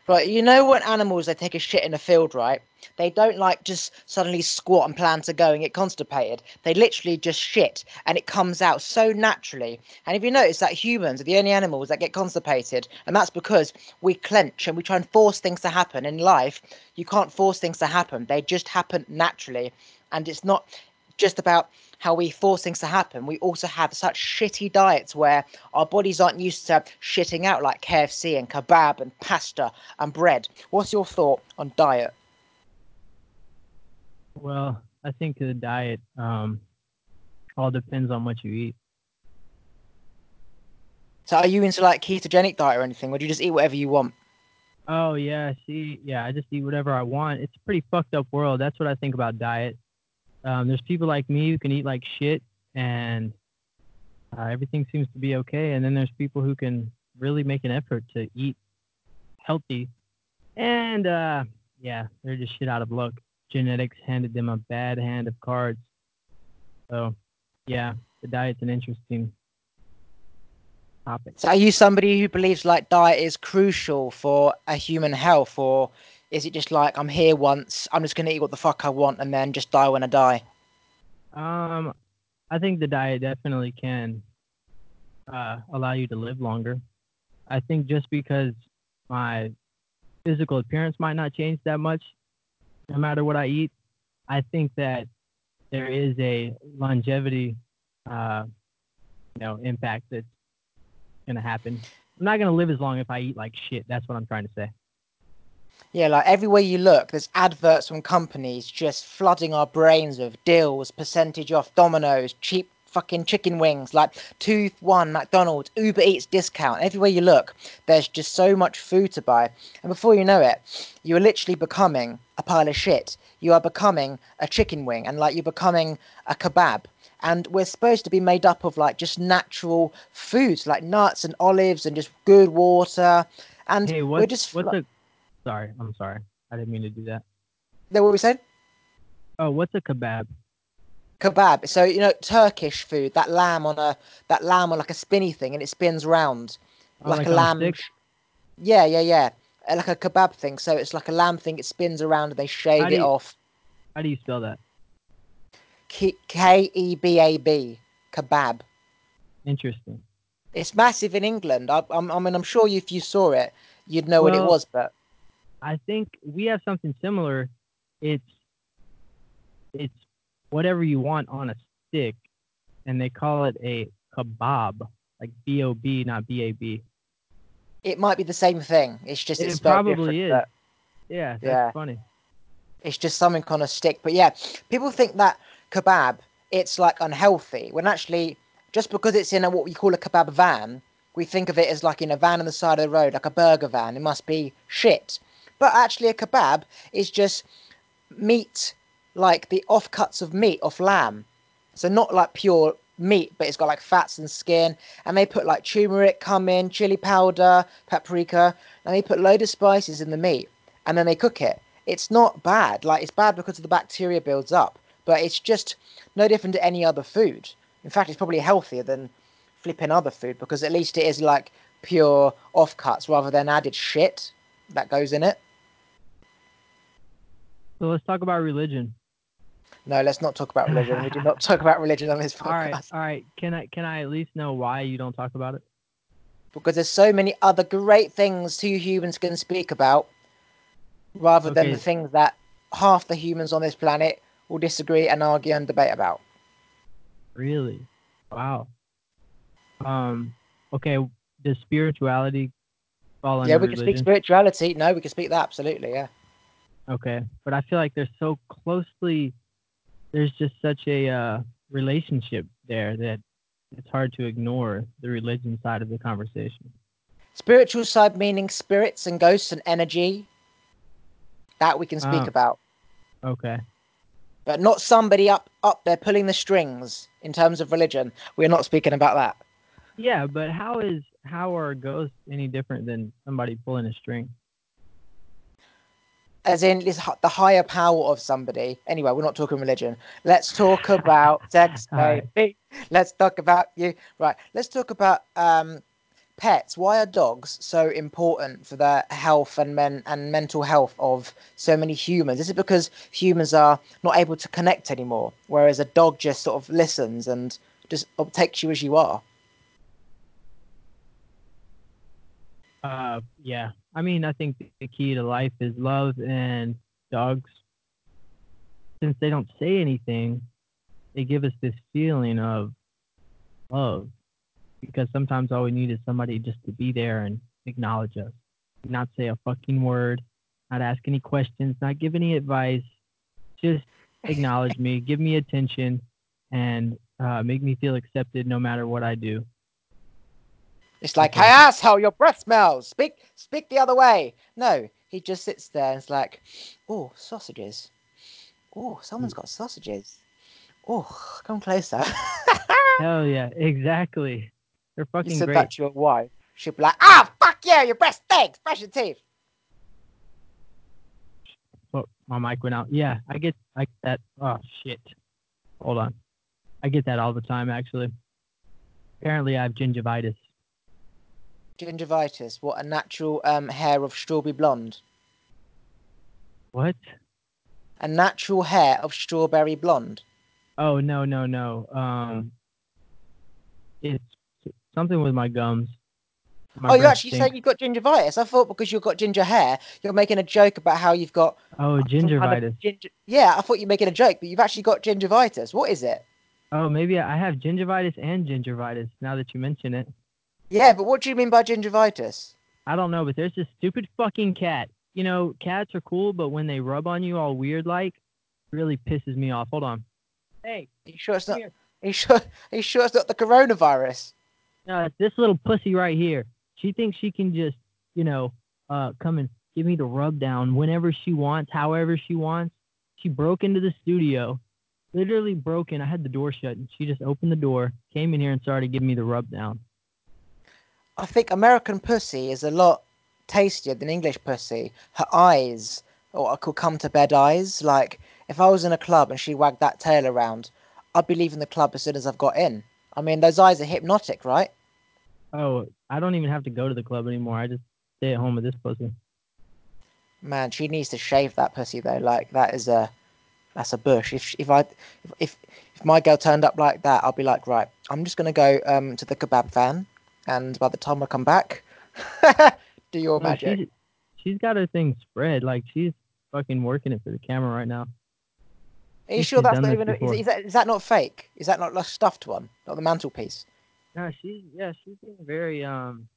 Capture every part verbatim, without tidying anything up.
But you know when animals they take a shit in a field, right? They don't like just suddenly squat and plan to go and get constipated. They literally just shit and it comes out so naturally. And if you notice that humans are the only animals that get constipated, and that's because we clench and we try and force things to happen. In life, you can't force things to happen. They just happen naturally. And it's not just about how we force things to happen. We also have such shitty diets where our bodies aren't used to shitting out like K F C and kebab and pasta and bread. What's your thought on diet? Well, I think the diet um all depends on what you eat. So are you into like ketogenic diet or anything? Or do you just eat whatever you want? Oh yeah, see, yeah, I just eat whatever I want. It's a pretty fucked up world. That's what I think about diet. Um, there's people like me who can eat like shit, and uh, everything seems to be okay. And then there's people who can really make an effort to eat healthy, and uh, yeah, they're just shit out of luck. Genetics handed them a bad hand of cards. So yeah, the diet's an interesting topic. So are you somebody who believes like diet is crucial for a human health, or is it just like I'm here once, I'm just gonna eat what the fuck I want and then just die when I die? Um, I think the diet definitely can uh, allow you to live longer. I think just because my physical appearance might not change that much, no matter what I eat, I think that there is a longevity, uh, you know, impact that's gonna happen. I'm not gonna live as long if I eat like shit. That's what I'm trying to say. Yeah, like everywhere you look, there's adverts from companies just flooding our brains with deals, percentage off Domino's, cheap fucking chicken wings, like two one McDonald's, Uber Eats discount. Everywhere you look, there's just so much food to buy. And before you know it, you're literally becoming a pile of shit. You are becoming a chicken wing and like you're becoming a kebab. And we're supposed to be made up of like just natural foods like nuts and olives and just good water. And Hey, we're what's just what's a sorry, I'm sorry. I didn't mean to do that. that what we said? Oh, what's a kebab? Kebab. So you know Turkish food, that lamb on a that lamb on like a spinny thing, and it spins round Oh, like a like on a lamb. stick? sh- Yeah, yeah, yeah. Uh, Like a kebab thing. So it's like a lamb thing. It spins around and they How shave do it you off. how do you spell that? K E B A B. Kebab. Interesting. It's massive in England. I, I'm, I mean, I'm sure if you saw it, you'd know what it Well, was. But I think we have something similar. It's it's whatever you want on a stick, and they call it a kebab, like B O B, not B A B. it might be the same thing. It's just it's It spelled different. probably is. But Yeah, that's yeah. funny. It's just something on a stick. But yeah, people think that kebab it's like unhealthy when actually just because it's in a what we call a kebab van, we think of it as like in a van on the side of the road, like a burger van. It must be shit. But actually, a kebab is just meat, like the offcuts of meat off lamb. So not like pure meat, but it's got like fats and skin. And they put like turmeric, cumin, chili powder, paprika, and they put load of spices in the meat, and then they cook it. It's not bad. Like it's bad because of the bacteria builds up, but it's just no different to any other food. In fact, it's probably healthier than flipping other food because at least it is like pure offcuts rather than added shit that goes in it. So let's talk about religion. No, let's not talk about all religion. We do not talk about religion on this right, podcast all right. Can I can I at least know why you don't talk about it? because there's so many other great things two humans can speak about rather than the Okay, things that half the humans on this planet will disagree and argue and debate about. really? Wow. Um. Okay. Does spirituality fall Yeah, under we can speak religion? spirituality. No, we can speak that absolutely. Yeah. Okay, but I feel like they're so closely. There's just such a uh, relationship there that it's hard to ignore the religion side of the conversation. Spiritual side meaning spirits and ghosts and energy that we can speak Oh, about, okay. but not somebody up up there pulling the strings in terms of religion. We're not speaking about that. Yeah, but how is how are ghosts any different than somebody pulling a string? As in this, the higher power of somebody. Anyway, we're not talking religion. Let's talk about sex, All right. baby. Let's talk about you. Right. Let's talk about um pets, why are dogs so important for the health and men and mental health of so many humans? Is it because humans are not able to connect anymore, whereas a dog just sort of listens and just takes you as you are? Uh, yeah. I mean, I think the key to life is love, and dogs, since they don't say anything, they give us this feeling of love. Because sometimes all we need is somebody just to be there and acknowledge us, not say a fucking word, not ask any questions, not give any advice, just acknowledge me, give me attention, and uh, make me feel accepted no matter what I do. It's like, hey, asshole, your breath smells. Speak, speak the other way. No, he just sits there and it's like, oh, sausages. Oh, someone's got sausages. Oh, come closer. Hell yeah, exactly. They're You fucking said that great. to your wife. She'd be like, ah, fuck you, your breast stinks. Brush your teeth. Oh, my mic went out. Yeah, I get, I get that. Oh shit. Hold on. I get that all the time, actually. Apparently, I have gingivitis. Gingivitis. What, a natural um, hair of strawberry blonde? What? A natural hair of strawberry blonde? Oh no, no, no. Um, it's something with my gums. My Oh, you breath actually stinks. saying you've got gingivitis? I thought because you've got ginger hair, you're making a joke about how you've got Oh, some kind of gingivitis. ginger. Yeah, I thought you were making a joke, but you've actually got gingivitis. What is it? Oh, maybe I have gingivitis and gingivitis now that you mention it. Yeah, but what do you mean by gingivitis? I don't know, but there's this stupid fucking cat. You know, cats are cool, but when they rub on you all weird like, really pisses me off. Hold on. Hey, Are you sure it's not? here. Are you sure? Are you sure it's not the coronavirus? No, it's this little pussy right here. She thinks she can just, you know, uh, come and give me the rub down whenever she wants, however she wants. She broke into the studio, literally broke in. I had the door shut, and she just opened the door, came in here, and started giving me the rub down. I think American pussy is a lot tastier than English pussy. Her eyes, or what I call come to bed eyes. Like if I was in a club and she wagged that tail around, I'd be leaving the club as soon as I've got in. I mean, those eyes are hypnotic, right? Oh, I don't even have to go to the club anymore. I just stay at home with this pussy. Man, she needs to shave that pussy though. Like that is a that's a bush. If if I if if, if my girl turned up like that, I'll be like, right, I'm just gonna go um to the kebab van, and by the time I come back, do your No, magic. she's she's got her thing spread. Like she's fucking working it for the camera right now. Are I you think sure she's that's done not this even a, is, before. is that is that not fake? Is that not a stuffed one, not the mantelpiece? No, she's yeah, she's being very um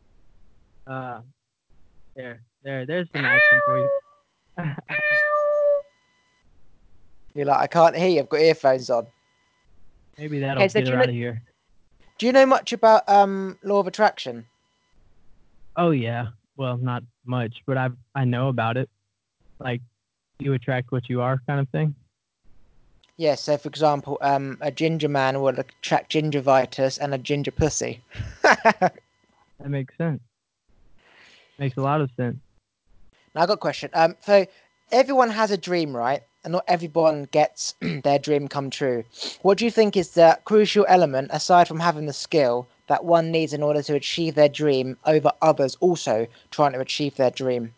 uh there there there's some action for you. You're like, I can't hear you. I've got earphones on. Maybe that'll Okay, so get do her you know out of here. do you know much about um law of attraction? Oh yeah. Well, not much, but I I know about it. Like you attract what you are kind of thing. Yeah. So, for example, um, a ginger man will attract gingivitis and a ginger pussy. That makes sense. Makes a lot of sense. Now I got a question. Um, so everyone has a dream, right? And not everyone gets their dream come true. What do you think is the crucial element, aside from having the skill, that one needs in order to achieve their dream over others also trying to achieve their dream?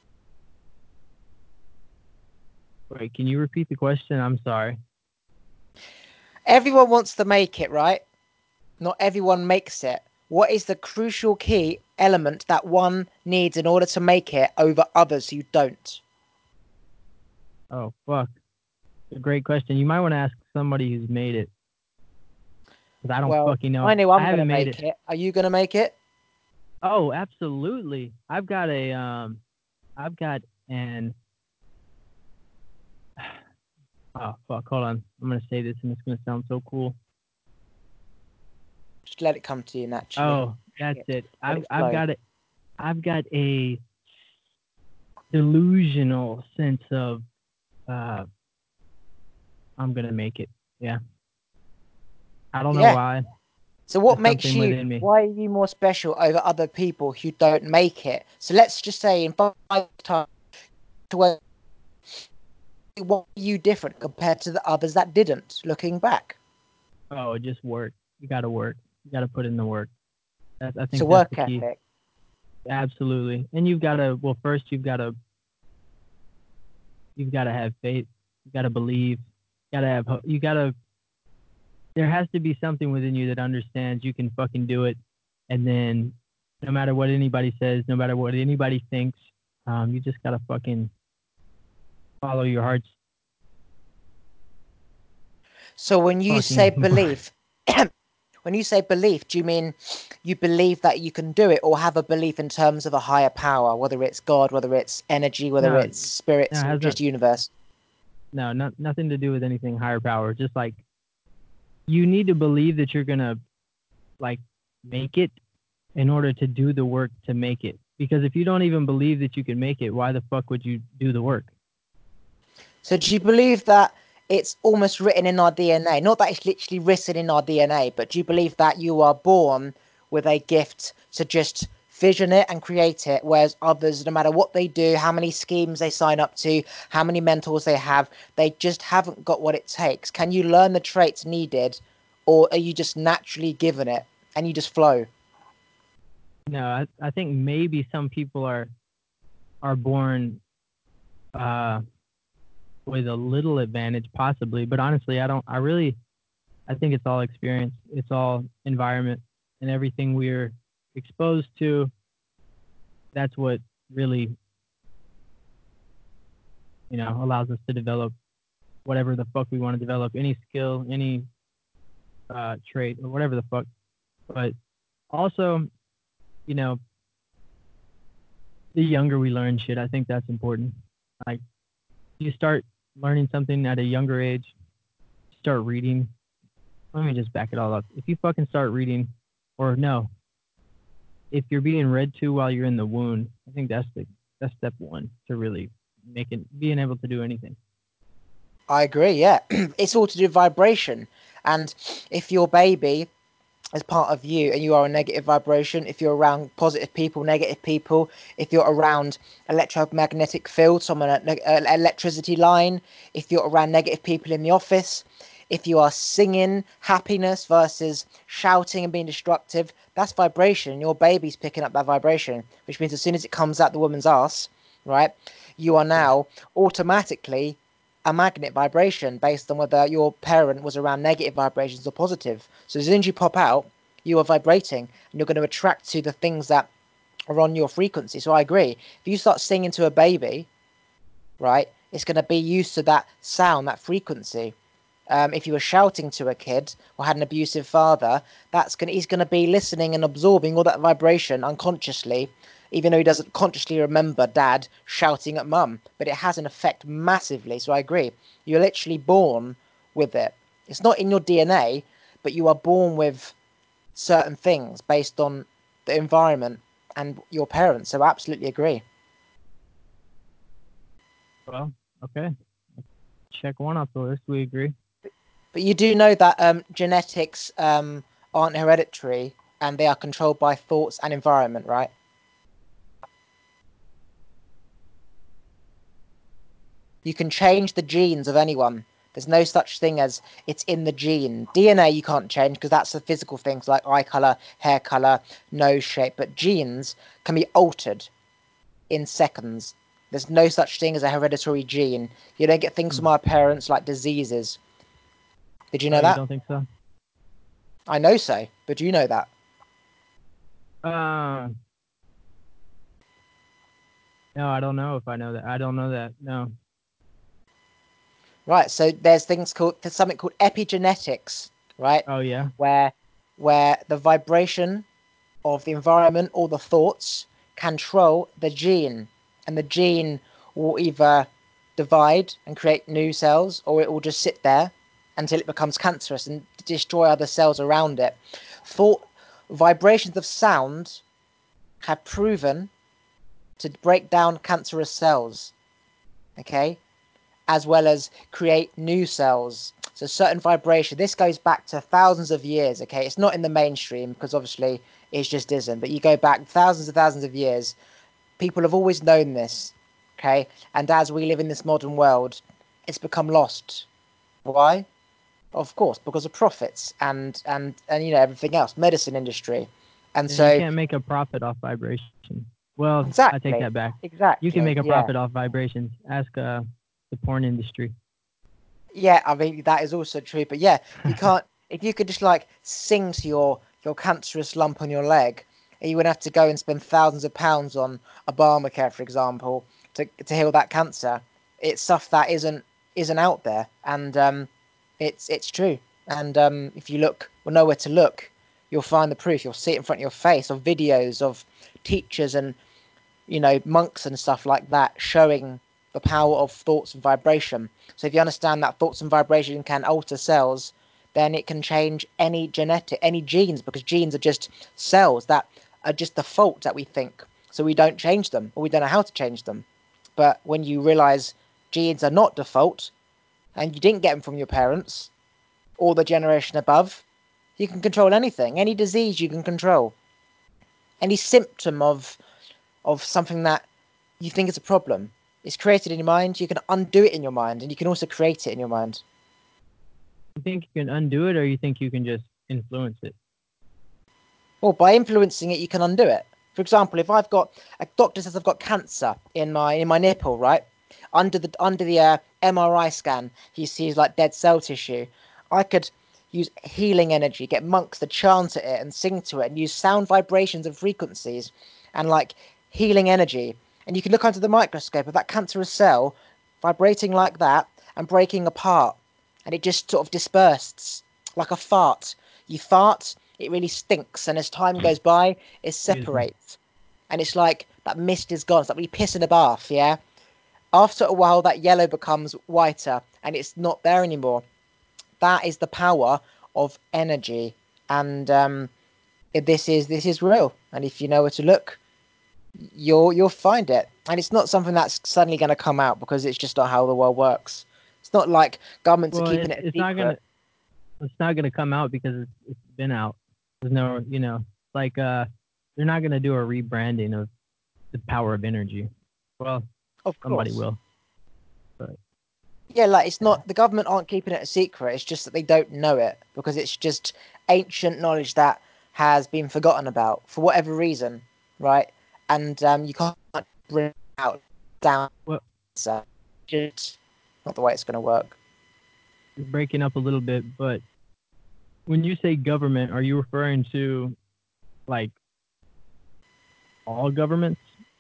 Wait, can you repeat the question? I'm sorry. Everyone wants to make it, right? Not everyone makes it. What is the crucial key element that one needs in order to make it over others who don't? Oh fuck. A great question. You might want to ask somebody who's made it, because I don't Well, fucking know. I know I I'm gonna haven't made it. make it. Are you gonna make it? Oh, absolutely. I've got a um I've got an oh fuck, hold on. I'm gonna say this and it's gonna sound so cool. Just let it come to you naturally. Oh, that's it. Let I've it I've flow. got it. I've got a delusional sense of uh I'm gonna make it. Yeah. I don't know Yeah. why. So what There's makes something you? within me. Why are you more special over other people who don't make it? So let's just say in five times to where what are you different compared to the others that didn't? Looking back, Oh, just work. You gotta work. You gotta put in the work. That, I It's a think that's the work key. ethic. Absolutely. And you've got to, well, first you've got to, you've got to have faith. You got to believe. You got to have, you got to, there has to be something within you that understands you can fucking do it. And then no matter what anybody says, no matter what anybody thinks, um, you just got to fucking follow your heart's So when you say fucking. belief, when you say belief, do you mean you believe that you can do it, or have a belief in terms of a higher power, whether it's God, whether it's energy, whether No, it's no, spirits, it or has not, just universe? no, not, nothing to do with anything higher power. Just like you need to believe that you're going to like make it in order to do the work to make it. Because if you don't even believe that you can make it, why the fuck would you do the work? So do you believe that it's almost written in our D N A? Not that it's literally written in our D N A, but do you believe that you are born with a gift to just vision it and create it, whereas others, no matter what they do, how many schemes they sign up to, how many mentors they have, they just haven't got what it takes? Can you learn the traits needed, or are you just naturally given it and you just flow? No, I, I think maybe some people are are born uh, with a little advantage, possibly. But honestly, I don't. I really, I think it's all experience. It's all environment and everything we're exposed to. That's what really, you know, allows us to develop whatever the fuck we want to develop, any skill, any uh, trait, or whatever the fuck. But also, you know, the younger we learn shit, I think that's important. Like, you start learning something at a younger age, start reading. Let me just back it all up. If you fucking start reading, or no, if you're being read to while you're in the wound, I think that's the that's step one to really making being able to do anything. I agree, yeah. It's all to do with vibration. And if your baby as part of you and you are a negative vibration, if you're around positive people, negative people, if you're around electromagnetic fields from an electricity line, if you're around negative people in the office, if you are singing happiness versus shouting and being destructive, that's vibration. Your baby's picking up that vibration, which means as soon as it comes out the woman's ass, right, you are now automatically a magnet vibration based on whether your parent was around negative vibrations or positive. So as soon as you pop out, you are vibrating and you're going to attract to the things that are on your frequency. So I agree. If you start singing to a baby, right, it's going to be used to that sound, that frequency. Um, if you were shouting to a kid or had an abusive father, that's going he's going to be listening and absorbing all that vibration unconsciously, even though he doesn't consciously remember dad shouting at mum. But it has an effect massively. So I agree. You're literally born with it. It's not in your D N A, but you are born with certain things based on the environment and your parents. So I absolutely agree. Well, okay. Check one off the list. We agree. But you do know that um, genetics um, aren't hereditary and they are controlled by thoughts and environment, right? You can change the genes of anyone. There's no such thing as it's in the gene. D N A you can't change because that's the physical things like eye color, hair color, nose shape. But genes can be altered in seconds. There's no such thing as a hereditary gene. You don't get things Hmm. from our parents like diseases. Did you Oh, know you that? don't think so? I know so, but do you know that? Uh, no, I don't know if I know that. I don't know that. No. Right. So there's things called there's something called epigenetics, right? Oh yeah. Where where the vibration of the environment or the thoughts control the gene, and the gene will either divide and create new cells, or it will just sit there until it becomes cancerous and destroy other cells around it. Thought vibrations of sound have proven to break down cancerous cells, okay, as well as create new cells. So certain vibration. This goes back to thousands of years. Okay, it's not in the mainstream because obviously it just isn't. But you go back thousands and thousands of years. People have always known this. Okay, and as we live in this modern world, it's become lost. Why? Of course, because of profits and and and you know everything else, medicine industry. And Then you so, can't make a profit off vibration. Well, I take exactly, that back. You can exactly, make a yeah. profit off vibrations. Ask uh, the porn industry. Yeah, I mean that is also true, but yeah, you can't. If you could just like sing to your your cancerous lump on your leg, you wouldn't have to go and spend thousands of pounds on Obamacare, for example, to to heal that cancer. It's stuff that isn't isn't out there, and um, it's it's true. And um, if you look, well, nowhere to look, you'll find the proof. You'll see it in front of your face, of videos of teachers and you know, monks and stuff like that, showing the power of thoughts and vibration. So if you understand that thoughts and vibration can alter cells, then it can change any genetic, any genes, because genes are just cells that are just the fault that we think. So we don't change them, or we don't know how to change them. But when you realize genes are not default, and you didn't get them from your parents or the generation above, you can control anything, any disease you can control, any symptom of of something that you think is a problem. It's created in your mind. You can undo it in your mind, and you can also create it in your mind. You think you can undo it, or you think you can just influence it? Well, by influencing it, you can undo it. For example, if I've got a doctor says I've got cancer in my in my nipple, right? Under the under the uh, M R I scan, he sees like dead cell tissue. I could use healing energy, get monks to chant at it and sing to it, and use sound vibrations and frequencies, and like healing energy. And you can look under the microscope of that cancerous cell vibrating like that and breaking apart, and it just sort of disperses like a fart. You fart, it really stinks, and as time goes by, it Excuse me. separates, and it's like that mist is gone. It's like when you piss in a bath, yeah. After a while, that yellow becomes whiter, and it's not there anymore. That is the power of energy, and um, this is this is real. And if you know where to look, you'll you'll find it. And it's not something that's suddenly going to come out, because it's just not how the world works. It's not like governments are Well, keeping it's it a it's not secret. gonna it's not gonna come out because it's, it's been out. There's no, you know, like uh, they're not gonna do a rebranding of the power of energy. Well, Of somebody course. will, but Yeah, like it's yeah. not, the government aren't keeping it a secret. It's just that they don't know it, because it's just ancient knowledge that has been forgotten about for whatever reason, right? And um, you can't bring it out down. Well, So just not the way it's going to work. you're breaking up a little bit, but when you say government, are you referring to like all governments?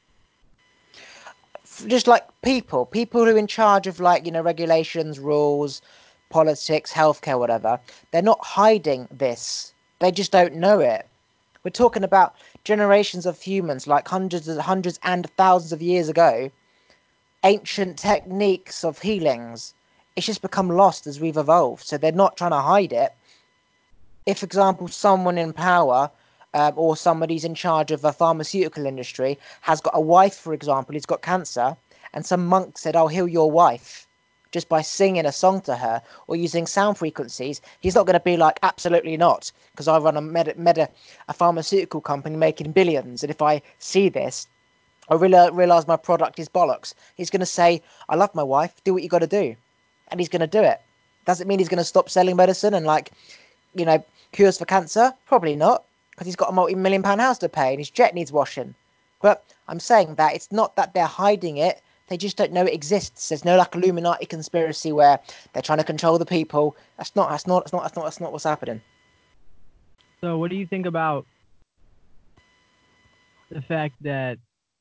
Just like people, people who are in charge of like you know regulations, rules, politics, healthcare, whatever. They're not hiding this. They just don't know it. We're talking about generations of humans, like hundreds and hundreds and thousands of years ago, ancient techniques of healings. It's just become lost as we've evolved. So they're not trying to hide it. If, for example, someone in power um, or somebody's in charge of a pharmaceutical industry has got a wife, for example, who's got cancer, and some monk said, "I'll heal your wife," just by singing a song to her or using sound frequencies, he's not going to be like, "Absolutely not," because I run a med, med a pharmaceutical company making billions, and if I see this, I really realize my product is bollocks. He's going to say, "I love my wife. Do what you got to do," and he's going to do it. Does it mean he's going to stop selling medicine and like, you know, cures for cancer? Probably not, because he's got a multi-million pound house to pay and his jet needs washing. But I'm saying that it's not that they're hiding it; they just don't know it exists. There's no like Illuminati conspiracy where they're trying to control the people. That's not. That's not. That's not. That's not. That's not what's happening. So, what do you think about the fact that,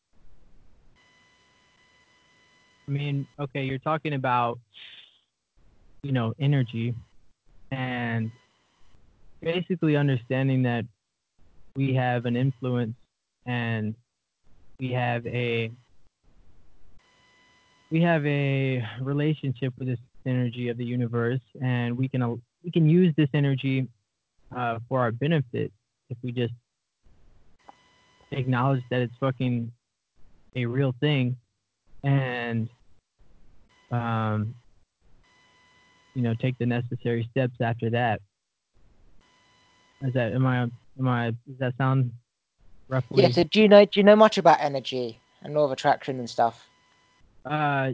I mean, okay, you're talking about, you know, energy and basically understanding that we have an influence and we have a we have a relationship with this energy of the universe, and we can uh, we can use this energy uh, for our benefit if we just acknowledge that it's fucking a real thing, and um, you know, take the necessary steps after that. Is that am I am I does that sound Yeah. roughly? So do you know? Do you know much about energy and law of attraction and stuff? Uh,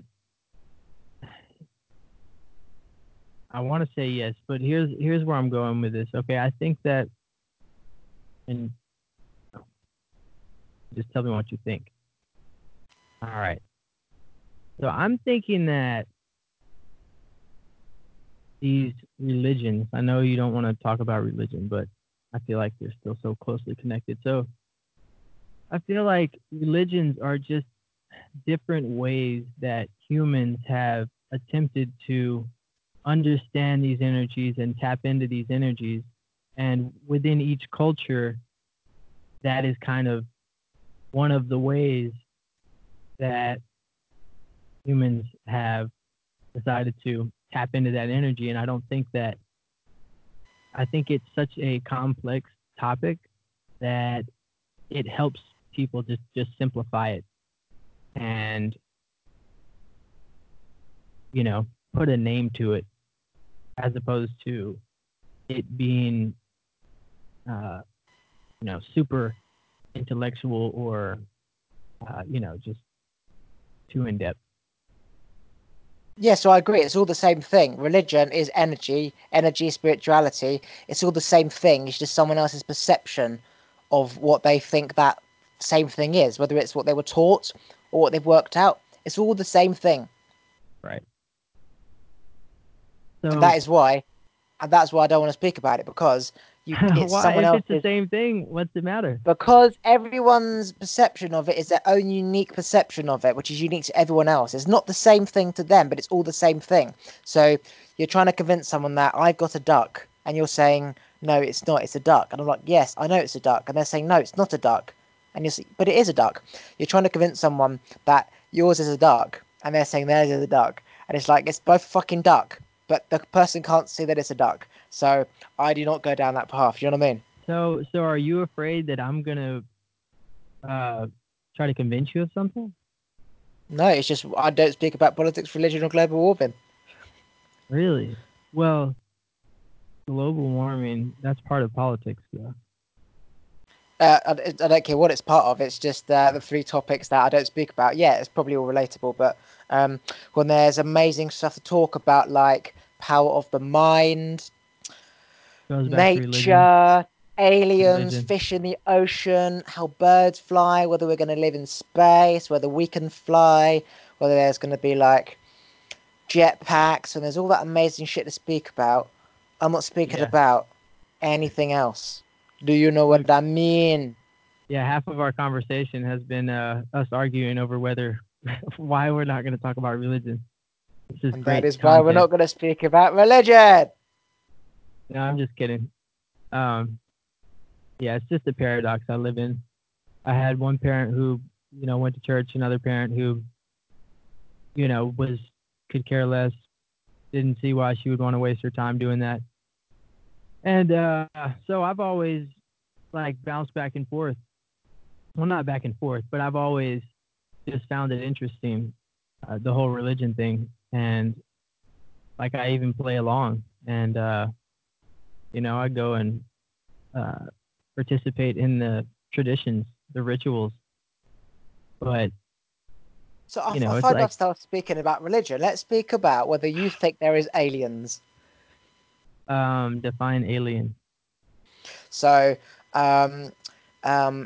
I want to say yes, but here's here's where I'm going with this. Okay, I think that, and Just tell me what you think. All right. So I'm thinking that these religions, I know you don't want to talk about religion, but I feel like they're still so closely connected. So I feel like religions are just different ways that humans have attempted to understand these energies and tap into these energies. And within each culture, that is kind of one of the ways that humans have decided to tap into that energy. And I don't think that, I think it's such a complex topic that it helps people just, just simplify it and, you know, put a name to it as opposed to it being, uh, you know, super intellectual or, uh, you know, just too in depth. Yeah, so I agree. It's all the same thing. Religion is energy, energy, spirituality. It's all the same thing. It's just someone else's perception of what they think that same thing is, whether it's what they were taught or what they've worked out. It's all the same thing. Right. And So that is why, and that's why I don't want to speak about it because you, it's why, someone if it's the else's. same thing, what's the matter? Because everyone's perception of it is their own unique perception of it, which is unique to everyone else. It's not the same thing to them, but it's all the same thing. So you're trying to convince someone that I've got a duck, and you're saying, no, it's not, it's a duck. And I'm like, yes, I know it's a duck. And they're saying, no, it's not a duck. And you're saying, but it is a duck. You're trying to convince someone that yours is a duck, and they're saying theirs is a duck. And it's like, it's both fucking duck, but the person can't see that it's a duck. So I do not go down that path. You know what I mean? So, so are you afraid that I'm gonna uh, try to convince you of something? No, it's just I don't speak about politics, religion, or global warming. Really? Well, global warming, that's part of politics, though. Uh, I, I don't care what it's part of. It's just uh, the three topics that I don't speak about. Yeah, it's probably all relatable, but um, when there's amazing stuff to talk about, like power of the mind, Goes back to religion. nature, aliens, Religion. fish in the ocean, how birds fly, whether we're going to live in space, whether we can fly, whether there's going to be like jetpacks, and there's all that amazing shit to speak about. I'm not speaking Yeah. about anything else. Do you know Look, what I mean? yeah, half of our conversation has been uh, us arguing over whether why we're not going to talk about religion. This is And that great is why we're content. not going to speak about religion. No, I'm just kidding. Um, yeah, it's just a paradox I live in. I had one parent who, you know, went to church, another parent who, you know, was could care less, didn't see why she would want to waste her time doing that. And uh, so I've always like bounced back and forth. Well, not back and forth, but I've always just found it interesting, uh, the whole religion thing. And like I even play along, and uh, you know, I go and uh, participate in the traditions, the rituals. But So I, you I know, it's find like ourselves speaking about religion. Let's speak about whether you think there is aliens. um, define alien. So, um, um,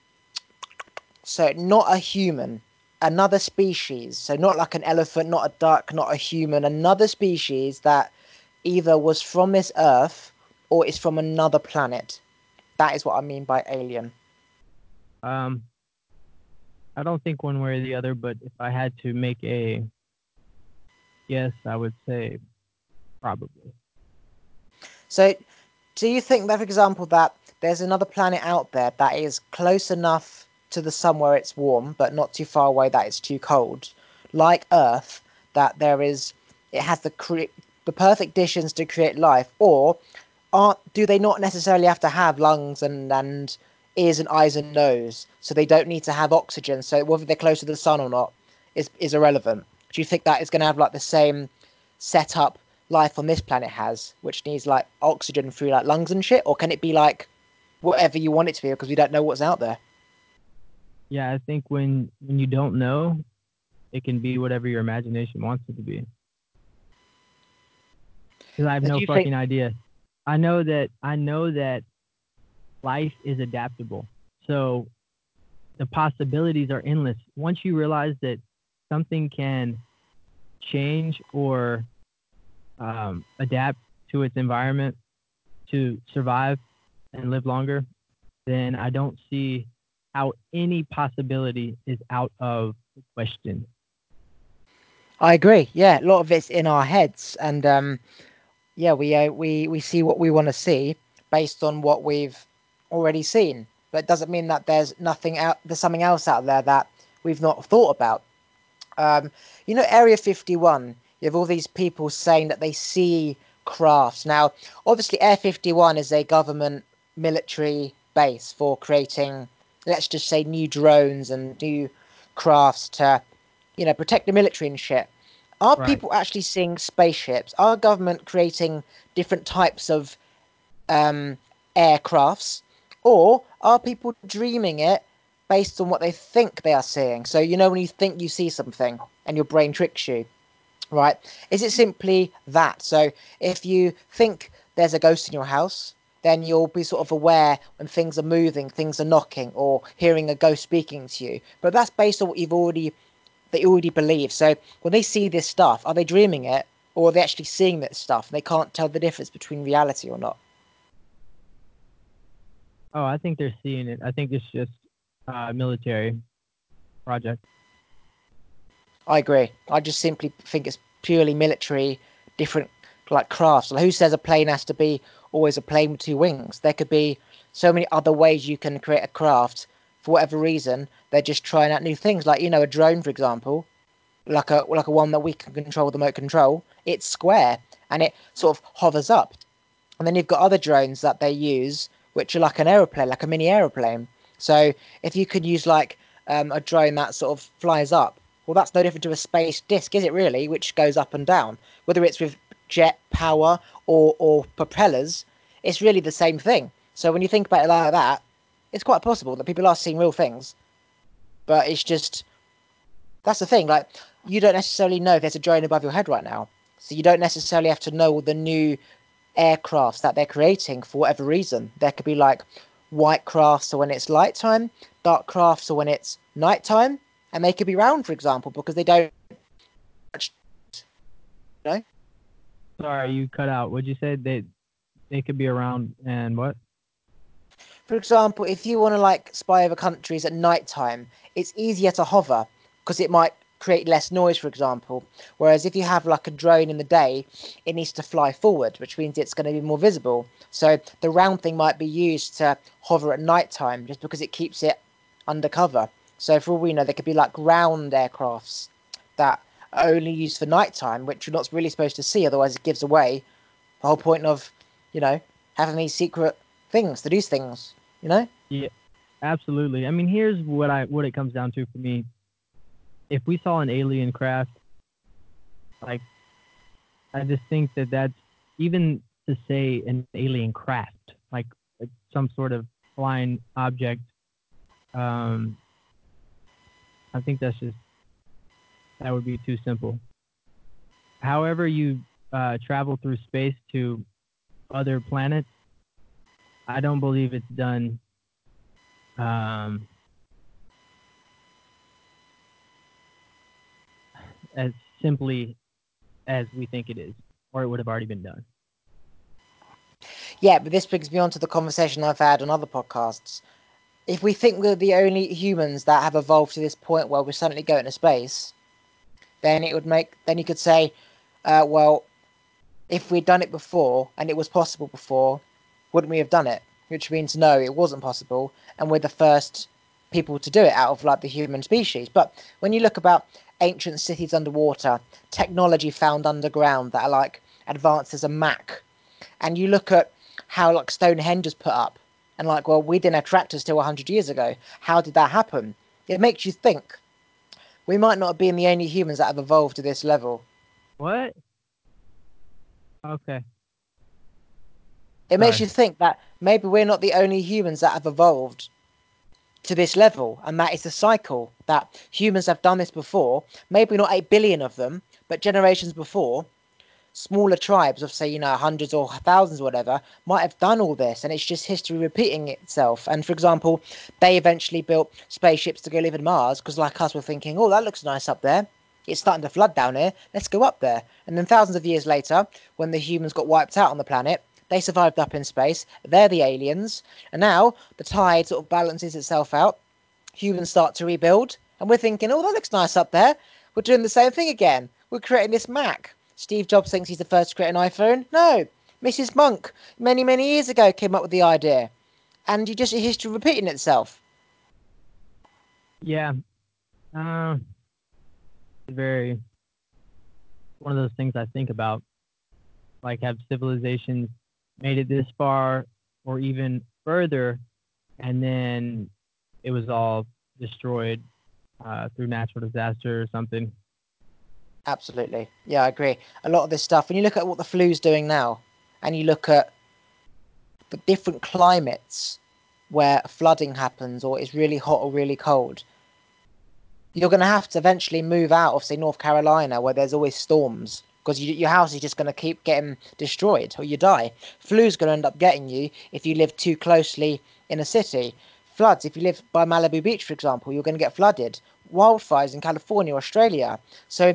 so not a human, another species. So not like an elephant, not a duck, not a human. Another species that either was from this Earth or is from another planet. That is what I mean by alien. Um, I don't think one way or the other, but if I had to make a guess, I would say probably. So, do you think that, for example, that there's another planet out there that is close enough to the sun where it's warm, but not too far away that it's too cold, like Earth, that there is, it has the cre- the perfect conditions to create life, or aren't do they not necessarily have to have lungs and and ears and eyes and nose, so they don't need to have oxygen, so whether they're close to the sun or not is is irrelevant. Do you think that is going to have like the same setup life on this planet has, which needs like oxygen through like lungs and shit, or can it be like whatever you want it to be because we don't know what's out there? Yeah, I think when when you don't know, it can be whatever your imagination wants it to be. Because I have And no do you think fucking idea. I know that I know that life is adaptable. So the possibilities are endless. Once you realize that something can change or um, adapt to its environment to survive and live longer, then I don't see how any possibility is out of the question. I agree. Yeah, a lot of it's in our heads, and um, yeah, we uh, we we see what we want to see based on what we've already seen. But it doesn't mean that there's nothing out. There's something else out there that we've not thought about. Um, you know, Area fifty-one. You have all these people saying that they see crafts. Now, obviously, Area fifty-one is a government military base for creating, let's just say, new drones and new crafts to, you know, protect the military and shit. Are Right. people actually seeing spaceships? Are government creating different types of um, aircrafts, or are people dreaming it based on what they think they are seeing? So you know when you think you see something and your brain tricks you, right? Is it simply that? So if you think there's a ghost in your house, then you'll be sort of aware when things are moving, things are knocking, or hearing a ghost speaking to you. But that's based on what you've already that you already believe. So when they see this stuff, are they dreaming it, or are they actually seeing this stuff? And they can't tell the difference between reality or not. Oh, I think they're seeing it. I think it's just uh, military project. I agree. I just simply think it's purely military, different like crafts. Like who says a plane has to be always a plane with two wings? There could be so many other ways you can create a craft. For whatever reason, they're just trying out new things. Like you know, a drone, for example, like a like a one that we can control with the remote control. It's square and it sort of hovers up. And then you've got other drones that they use, which are like an aeroplane, like a mini aeroplane. So if you could use like um, a drone that sort of flies up, well, that's no different to a space disc, is it really? Which goes up and down, whether it's with jet power or or propellers, it's really the same thing. So when you think about it like that, it's quite possible that people are seeing real things, but it's just that's the thing. Like you don't necessarily know if there's a drone above your head right now, so you don't necessarily have to know all the new aircrafts that they're creating for whatever reason. There could be like white crafts or when it's light time, dark crafts or when it's nighttime, and they could be round, for example, because they don't, you know. Sorry, you cut out. What'd you say? They they could be around and what? For example, if you want to like spy over countries at nighttime, it's easier to hover because it might create less noise, for example. Whereas if you have like a drone in the day, it needs to fly forward, which means it's going to be more visible. So the round thing might be used to hover at nighttime just because it keeps it undercover. So for all we know, there could be like round aircrafts that are only used for nighttime, which you're not really supposed to see, otherwise it gives away the whole point of, you know, having these secret things to do things, you know? Yeah, absolutely. I mean, here's what I what it comes down to for me. If we saw an alien craft, like I just think that that's even to say an alien craft, like like some sort of flying object. Um, I think that's just that would be too simple. However, you uh, travel through space to other planets, I don't believe it's done um, as simply as we think it is, or it would have already been done. Yeah, but this brings me on to the conversation I've had on other podcasts. If we think we're the only humans that have evolved to this point where we're suddenly going to space, then it would make then you could say, uh, well, if we'd done it before and it was possible before, wouldn't we have done it? Which means no, it wasn't possible, and we're the first people to do it out of like the human species. But when you look about ancient cities underwater, technology found underground that are like advanced as a Mac, and you look at how like Stonehenge is put up, and like, well, we didn't have tractors till a hundred years ago. How did that happen? It makes you think we might not have been the only humans that have evolved to this level. What? Okay. It makes Sorry. you think that maybe we're not the only humans that have evolved to this level, and that is the cycle that humans have done this before. Maybe not eight billion of them, but generations before. smaller tribes of, say, you know, hundreds or thousands or whatever, might have done all this, and it's just history repeating itself. And for example, they eventually built spaceships to go live in Mars because, like us, we're thinking, oh, that looks nice up there. It's starting to flood down here. Let's go up there. And then thousands of years later, when the humans got wiped out on the planet, they survived up in space. They're the aliens. And now the tide sort of balances itself out. Humans start to rebuild. And we're thinking, oh, that looks nice up there. We're doing the same thing again. We're creating this Mac. Steve Jobs thinks he's the first to create an iPhone. No, Missus Monk, many, many years ago, came up with the idea. And you just see history repeating itself. Yeah. Uh, very one of those things I think about. Like, have civilizations made it this far or even further, and then it was all destroyed uh, through natural disaster or something? Absolutely. Yeah, I agree. A lot of this stuff, when you look at what the flu's doing now, and you look at the different climates where flooding happens or it's really hot or really cold, you're going to have to eventually move out of, say, North Carolina, where there's always storms, because you, your house is just going to keep getting destroyed or you die. Flu's going to end up getting you if you live too closely in a city. Floods, if you live by Malibu Beach, for example, you're going to get flooded. Wildfires in California, Australia. So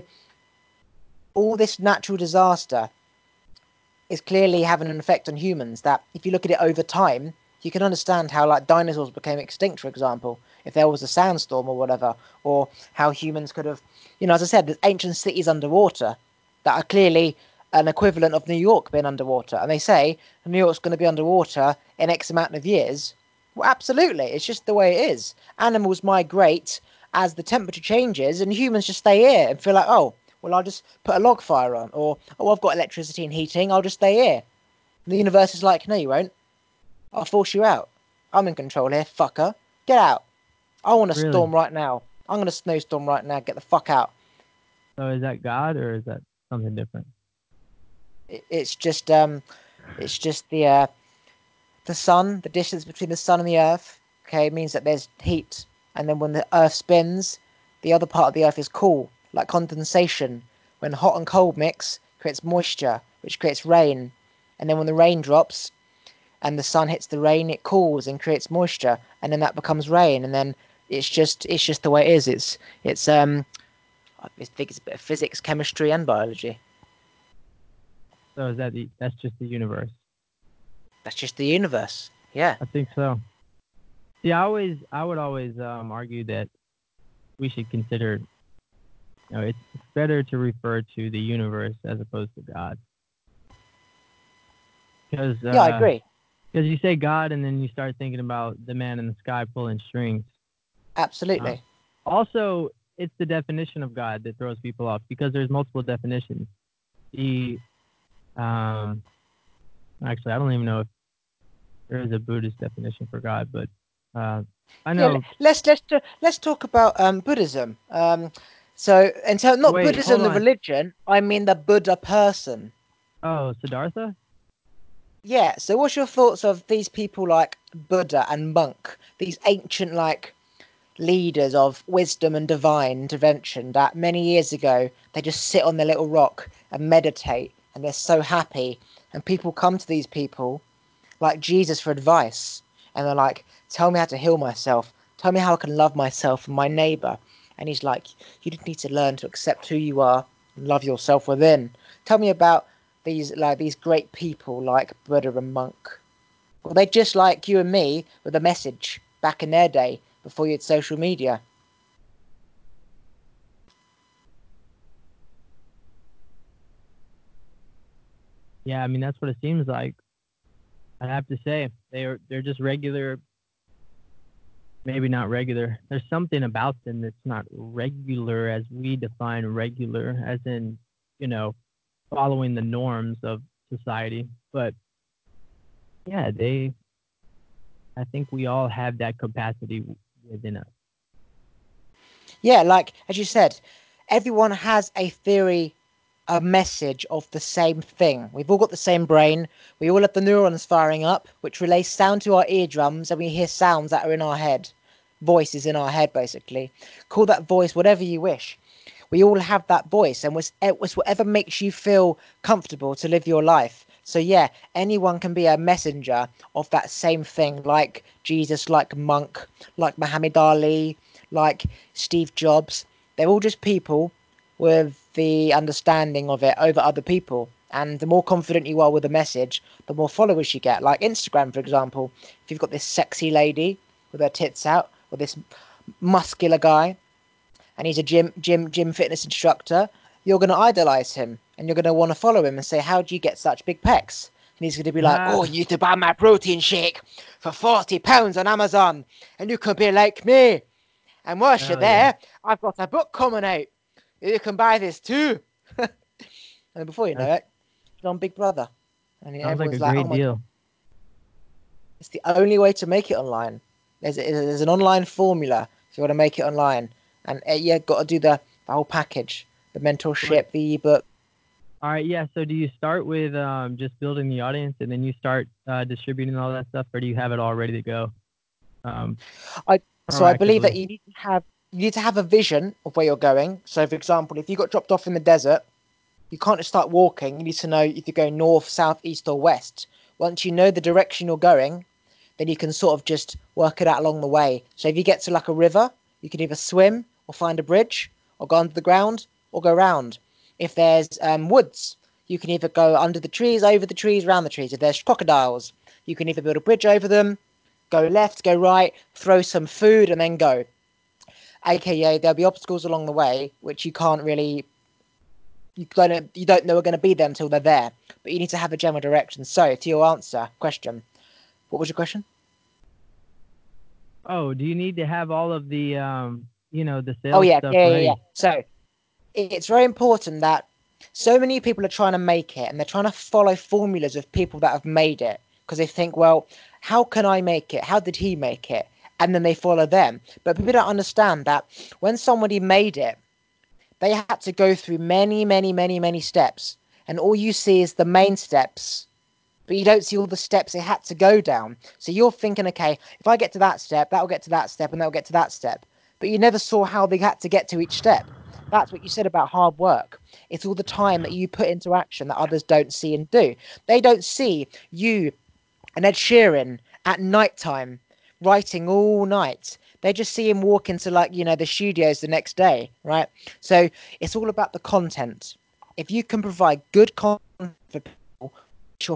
all this natural disaster is clearly having an effect on humans that, if you look at it over time, you can understand how, like, dinosaurs became extinct, for example, if there was a sandstorm or whatever, or how humans could have, you know, as I said, there's ancient cities underwater that are clearly an equivalent of New York being underwater. And they say New York's going to be underwater in X amount of years. Well, absolutely. It's just the way it is. Animals migrate as the temperature changes, and humans just stay here and feel like, oh, well, I'll just put a log fire on, or, oh, I've got electricity and heating, I'll just stay here. And the universe is like, no, you won't. I'll force you out. I'm in control here, fucker. Get out. I want a Really? storm right now. I'm going to snowstorm right now. Get the fuck out. So is that God or is that something different? It, it's just, um, it's just the, uh, the sun, the distance between the sun and the earth, okay, means that there's heat. And then when the earth spins, the other part of the earth is cool, like condensation. When hot and cold mix, creates moisture, which creates rain. And then when the rain drops and the sun hits the rain, it cools and creates moisture, and then that becomes rain. And then it's just it's just the way it is. It's it's um I think it's a bit of physics, chemistry, and biology. So is that the, that's just the universe? That's just the universe. Yeah. I think so. See, I always, I would always um, argue that we should consider, you know, it's, it's better to refer to the universe as opposed to God. Because Yeah, I uh, agree. because you say God and then you start thinking about the man in the sky pulling strings. Uh, Absolutely. also, it's the definition of God that throws people off because there's multiple definitions. The um, actually, I don't even know if there is a Buddhist definition for God, but uh, I Yeah, le- know. let's let's t- let's talk about um Buddhism. Um, so in terms, not Wait, hold Buddhism the on. religion, I mean the Buddha person. Oh, Siddhartha? Yeah. So what's your thoughts of these people like Buddha and monk, these ancient like leaders of wisdom and divine intervention that many years ago they just sit on their little rock and meditate and they're so happy, and people come to these people like Jesus for advice, and they're like, tell me how to heal myself, tell me how I can love myself and my neighbor. And he's like, you just need to learn to accept who you are and love yourself within. Tell me about these like these great people like Buddha and monk. Well, they just like you and me with a message back in their day before you had social media. Yeah, I mean that's what it seems like. I have to say they're they're just regular, maybe not regular. There's something about them that's not regular as we define regular, as in, you know, following the norms of society. But yeah, they I think we all have that capacity within us. Yeah, like as you said, everyone has a theory, a message of the same thing. We've all got the same brain. We all have the neurons firing up, which relay sound to our eardrums, and we hear sounds that are in our head. Voices in our head, basically. Call that voice whatever you wish. We all have that voice, and it was whatever makes you feel comfortable to live your life. So yeah, anyone can be a messenger of that same thing, like Jesus, like Monk, like Muhammad Ali, like Steve Jobs. They're all just people with the understanding of it over other people. And the more confident you are with a message, the more followers you get. Like Instagram, for example, if you've got this sexy lady with her tits out, or this muscular guy, and he's a gym gym gym fitness instructor, you're going to idolize him, and you're going to want to follow him and say, how do you get such big pecs? And he's going to be like, Ah, oh, you need to buy my protein shake for forty pounds on Amazon, and you can be like me. And whilst you're oh yeah. there, I've got a book coming out. You can buy this too. And before you know That it, you're on Big Brother. And sounds like a everyone's like, oh great my God, deal. it's the only way to make it online. There's, there's an online formula if you want to make it online. And uh, yeah, got to do the, the whole package, the mentorship, the ebook. All right, yeah. So do you start with um, just building the audience and then you start uh, distributing all that stuff, or do you have it all ready to go um, I so I believe that proactively? you need to have you need to have a vision of where you're going. So, for example, if you got dropped off in the desert, you can't just start walking. You need to know if you're going north, south, east, or west. Once you know the direction you're going, then you can sort of just work it out along the way. So if you get to like a river, you can either swim or find a bridge or go under the ground or go round. If there's um, woods, you can either go under the trees, over the trees, round the trees. If there's crocodiles, you can either build a bridge over them, go left, go right, throw some food, and then go. A K A there'll be obstacles along the way which you can't really you don't you don't know are going to be there until they're there. But you need to have a general direction. So to your answer question, what was your question? Oh, do you need to have all of the um, you know, the Oh sales yeah, stuff yeah, yeah, yeah. ready? So it's very important that so many people are trying to make it and they're trying to follow formulas of people that have made it because they think, well, how can I make it? How did he make it? And then they follow them. But people don't understand that when somebody made it, they had to go through many, many, many, many steps. And all you see is the main steps, but you don't see all the steps they had to go down. So you're thinking, okay, if I get to that step, that'll get to that step, and that'll get to that step. But you never saw how they had to get to each step. That's what you said about hard work. It's all the time that you put into action that others don't see and do. They don't see you and Ed Sheeran at night time writing all night. They just see him walk into like, you know, the studios the next day, right? So it's all about the content. If you can provide good content for people, which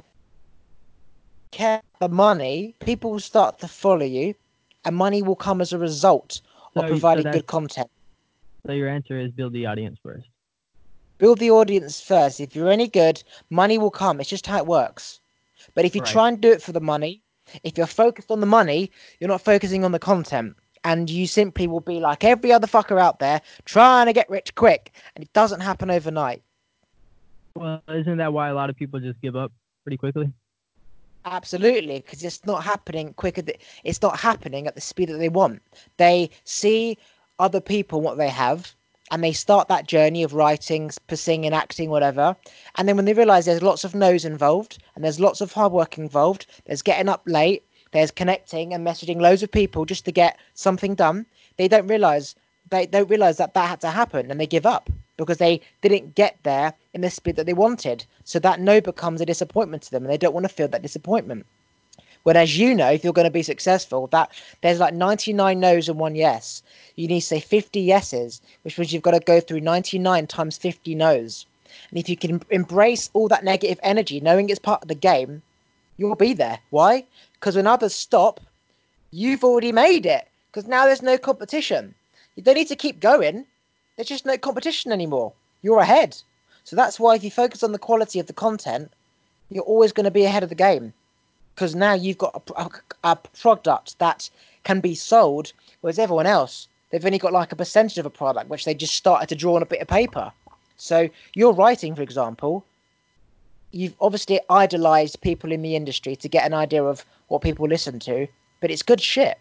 care the money, people will start to follow you, and money will come as a result of So so providing that's good content. so your answer is build the audience first. Build the audience first. If you're any good, money will come. It's just how it works. But if you Right. try and do it for the money, if you're focused on the money, you're not focusing on the content. And you simply will be like every other fucker out there trying to get rich quick. And it doesn't happen overnight. Well, isn't that why a lot of people just give up pretty quickly? Absolutely, because it's not happening quicker. Th- it's not happening at the speed that they want. They see other people what they have, and they start that journey of writing, singing, acting, whatever. And then when they realize there's lots of no's involved, and there's lots of hard work involved, there's getting up late, there's connecting and messaging loads of people just to get something done. They don't realize they don't realize that that had to happen, and they give up because they didn't get there in the speed that they wanted. So that no becomes a disappointment to them, and they don't want to feel that disappointment. Whereas you know, if you're going to be successful, that there's like ninety-nine no's and one yes. You need to say fifty yeses, which means you've got to go through ninety-nine times fifty no's. And if you can embrace all that negative energy, knowing it's part of the game, you'll be there. Why? Because when others stop, you've already made it. Because now there's no competition. You don't need to keep going. There's just no competition anymore. You're ahead. So that's why if you focus on the quality of the content, you're always going to be ahead of the game. Because now you've got a, a, a product that can be sold, whereas everyone else, they've only got like a percentage of a product, which they just started to draw on a bit of paper. So you're writing, for example, you've obviously idolized people in the industry to get an idea of what people listen to, but it's good shit.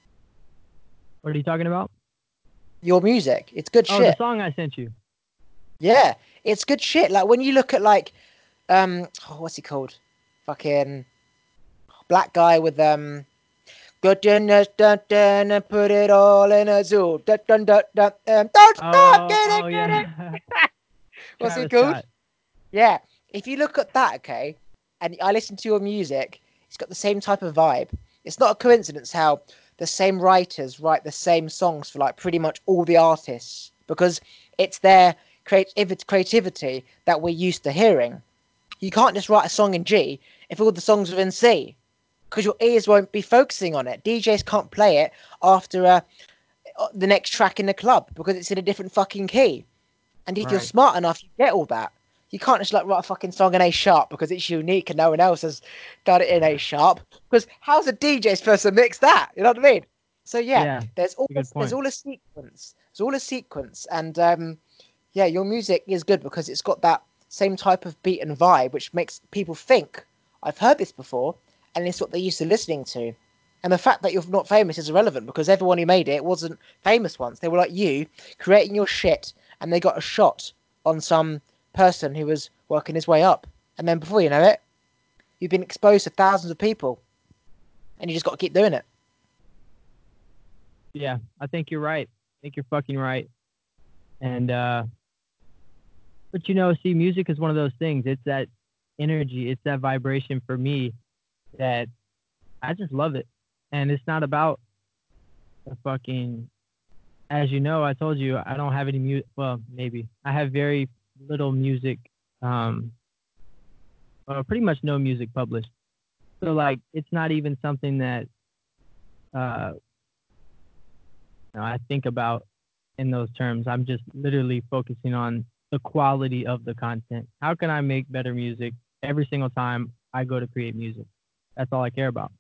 What are you talking about? Your music, it's good Oh, the shit. song I sent you. Yeah, it's good shit. Like when you look at like, um, oh, what's he called? Fucking black guy with um Goodness, dun, dun, and put it all in a zoo. Dun, dun, dun, dun, um, don't stop, Oh, get it, oh get it. yeah, What's it Travis called? Scott. Yeah. If you look at that, okay, and I listen to your music, it's got the same type of vibe. It's not a coincidence how the same writers write the same songs for like pretty much all the artists because it's their creativ- creativity that we're used to hearing. You can't just write a song in G if all the songs are in C because your ears won't be focusing on it. D Js can't play it after uh, the next track in the club because it's in a different fucking key. And if you're Right. smart enough, you get all that. You can't just like write a fucking song in A sharp because it's unique and no one else has done it in A sharp. Because how's a D J supposed to mix that? You know what I mean? So yeah, Yeah, there's all a good there's point. all a sequence. There's all a sequence, and um, yeah, your music is good because it's got that same type of beat and vibe, which makes people think I've heard this before, and it's what they're used to listening to. And the fact that you're not famous is irrelevant because everyone who made it wasn't famous once. They were like you, creating your shit, and they got a shot on some person who was working his way up. And then before you know it, you've been exposed to thousands of people, and you just got to keep doing it. Yeah, I think you're right. I think you're fucking right. And uh, but you know, see, music is one of those things. It's that energy. It's that vibration for me that I just love it. And it's not about the fucking. As you know, I told you I don't have any music. Well, maybe I have very little music. Um, uh, pretty much no music published. So like, it's not even something that uh, you know, I think about in those terms. I'm just literally focusing on the quality of the content. How can I make better music every single time I go to create music? That's all I care about.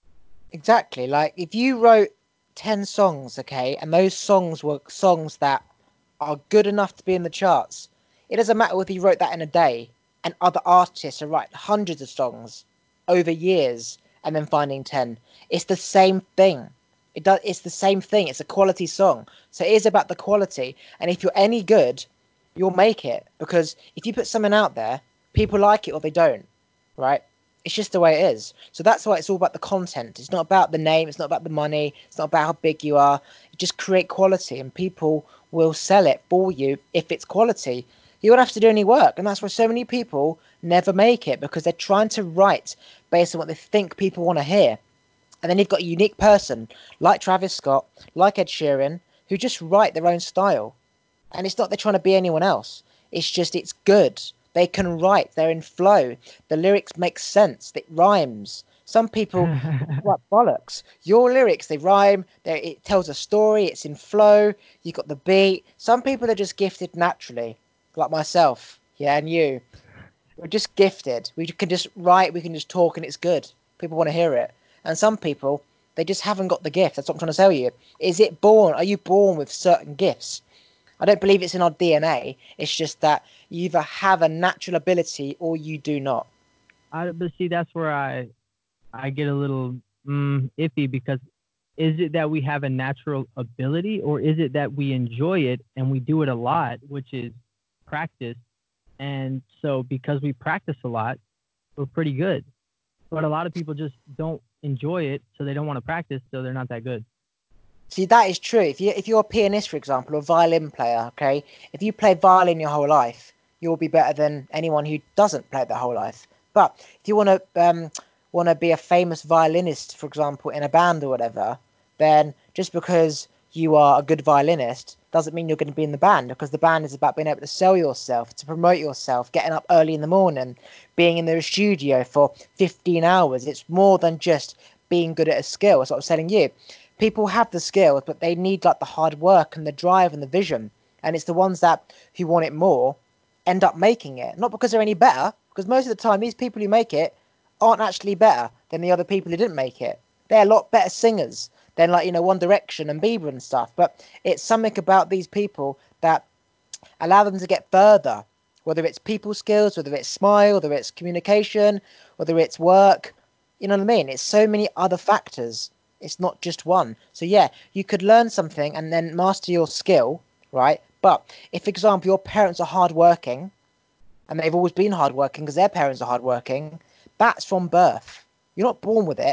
Exactly. Like if you wrote ten songs, okay, and those songs were songs that are good enough to be in the charts, it doesn't matter whether you wrote that in a day and other artists are writing hundreds of songs over years and then finding ten. It's the same thing. It does it's the same thing. It's a quality song. So it is about the quality. And if you're any good, you'll make it. Because if you put something out there, people like it or they don't. Right? It's just the way it is. So that's why it's all about the content. It's not about the name. It's not about the money. It's not about how big you are. You just create quality, and people will sell it for you if it's quality. You won't have to do any work, and that's why so many people never make it because they're trying to write based on what they think people want to hear. And then you've got a unique person like Travis Scott, like Ed Sheeran, who just write their own style. And it's not they're trying to be anyone else. It's just it's good. They can write. They're in flow. The lyrics make sense. It rhymes. Some people write bollocks. Your lyrics they rhyme. They it tells a story. It's in flow. You got the beat. Some people are just gifted naturally, like myself. Yeah, and you. We're just gifted. We can just write. We can just talk, and it's good. People want to hear it. And some people they just haven't got the gift. That's what I'm trying to tell you. Is it born? Are you born with certain gifts? I don't believe it's in our D N A. It's just that you either have a natural ability or you do not. I, but see, that's where I I get a little mm, iffy because is it that we have a natural ability or is it that we enjoy it and we do it a lot, which is practice? And so because we practice a lot, we're pretty good. But a lot of people just don't enjoy it, so they don't want to practice, so they're not that good. See, that is true. If you if you're a pianist, for example, or a violin player, okay, if you play violin your whole life, you'll be better than anyone who doesn't play it their whole life. But if you want to um, want to be a famous violinist, for example, in a band or whatever, then just because you are a good violinist doesn't mean you're going to be in the band because the band is about being able to sell yourself, to promote yourself, getting up early in the morning, being in the studio for fifteen hours. It's more than just being good at a skill. That's what I was telling you. People have the skills, but they need like the hard work and the drive and the vision. And it's the ones that who want it more end up making it. Not because they're any better, because most of the time these people who make it aren't actually better than the other people who didn't make it. They're a lot better singers than like, you know, One Direction and Bieber and stuff. But it's something about these people that allow them to get further. Whether it's people skills, whether it's smile, whether it's communication, whether it's work, you know what I mean? It's so many other factors. It's not just one. So yeah, you could learn something and then master your skill, right? But if, for example, your parents are hardworking and they've always been hardworking because their parents are hardworking, that's from birth. You're not born with it,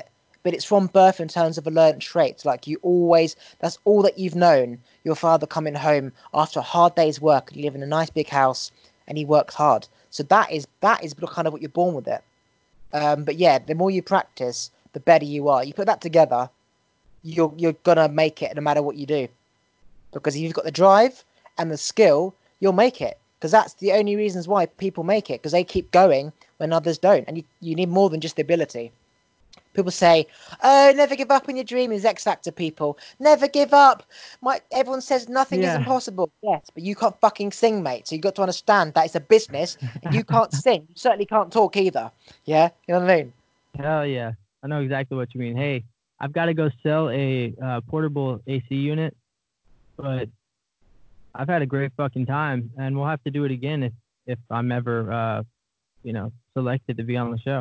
but it's from birth in terms of a learned trait. Like you always, that's all that you've known. Your father coming home after a hard day's work, you live in a nice big house, and he works hard. So that is that is kind of what you're born with it. Um, but yeah, the more you practice, the better you are. You put that together, you're you're gonna make it no matter what you do, because if you've got the drive and the skill, you'll make it. Because that's the only reasons why people make it, because they keep going when others don't, and you, you need more than just the ability. People say, "Oh, never give up on your dream." Is X Factor people never give up? My everyone says nothing is Yeah. impossible. Yes, but you can't fucking sing, mate. So you got to understand that it's a business, and you can't sing. You certainly can't talk either. Yeah, you know what I mean? Hell yeah. I know exactly what you mean. Hey, I've got to go sell a uh, portable A C unit, but I've had a great fucking time, and we'll have to do it again if if I'm ever, uh, you know, selected to be on the show.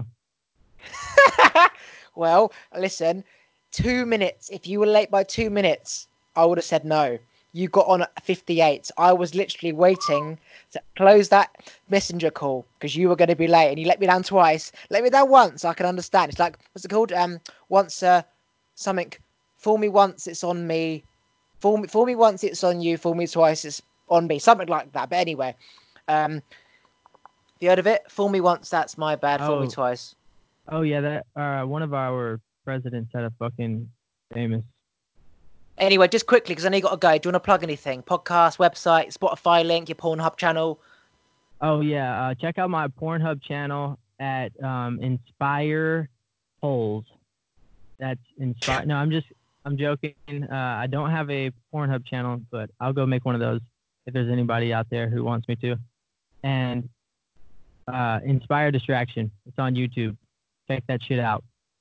Well, listen, two minutes. If you were late by two minutes, I would have said no. You got on at fifty-eight. I was literally waiting to close that messenger call because you were going to be late, and you let me down twice. Let me down once, I can understand. It's like, what's it called? Um, once, uh, something. Fool me once, it's on me. Fool me, fool me once, it's on you. Fool me twice, it's on me. Something like that. But anyway, um, have you heard of it? Fool me once, that's my bad. Fool me Oh, twice. oh yeah, that uh, one of our presidents had a fucking famous. Anyway, just quickly, because I know you got to go. Do you want to plug anything? Podcast, website, Spotify link, your Pornhub channel? Oh yeah, uh, check out my Pornhub channel at um, Inspire Holes. That's Inspire. No, I'm just, I'm joking. Uh, I don't have a Pornhub channel, but I'll go make one of those if there's anybody out there who wants me to. And uh, Inspire Distraction. It's on YouTube. Check that shit out.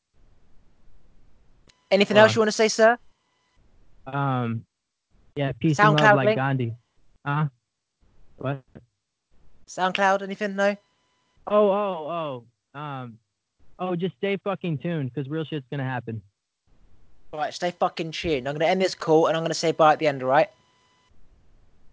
Anything else Or, you want to say, sir? um, yeah, peace and love SoundCloud like link? Gandhi. Uh, what? SoundCloud? Anything? No? Oh, oh, oh. Um, oh, just stay fucking tuned because real shit's gonna happen. Right, stay fucking tuned. I'm going to end this call and I'm going to say bye at the end, alright?